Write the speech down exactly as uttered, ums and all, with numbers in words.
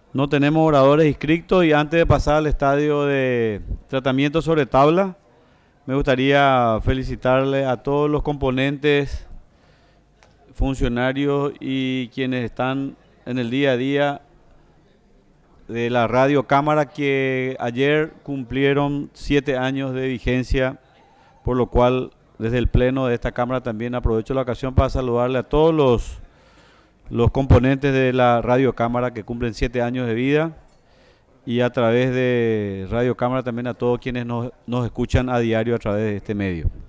No tenemos oradores inscritos y antes de pasar al estadio de tratamiento sobre tabla, me gustaría felicitarle a todos los componentes, funcionarios y quienes están en el día a día de la radio cámara que ayer cumplieron siete años de vigencia, por lo cual desde el pleno de esta cámara también aprovecho la ocasión para saludarle a todos los, los componentes de la radio cámara que cumplen siete años de vida y a través de radio cámara también a todos quienes nos, nos escuchan a diario a través de este medio.